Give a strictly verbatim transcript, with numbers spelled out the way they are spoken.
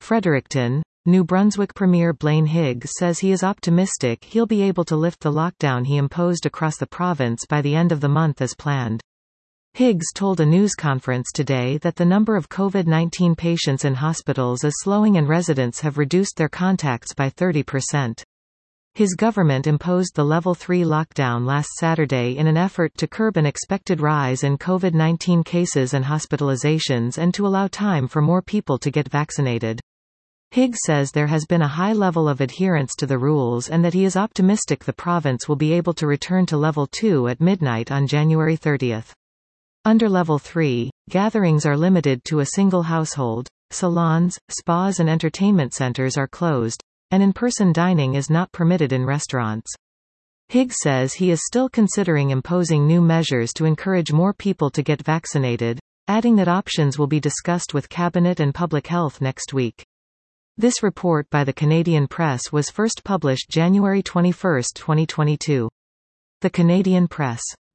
Fredericton, New Brunswick Premier Blaine Higgs says he is optimistic he'll be able to lift the lockdown he imposed across the province by the end of the month as planned. Higgs told a news conference today that the number of COVID nineteen patients in hospitals is slowing and residents have reduced their contacts by thirty percent. His government imposed the Level three lockdown last Saturday in an effort to curb an expected rise in COVID nineteen cases and hospitalizations and to allow time for more people to get vaccinated. Higgs says there has been a high level of adherence to the rules and that he is optimistic the province will be able to return to Level two at midnight on January thirtieth. Under Level three, gatherings are limited to a single household, salons, spas and entertainment centers are closed, and in-person dining is not permitted in restaurants. Higgs says he is still considering imposing new measures to encourage more people to get vaccinated, adding that options will be discussed with Cabinet and Public Health next week. This report by the Canadian Press was first published January twenty-first, twenty twenty-two. The Canadian Press.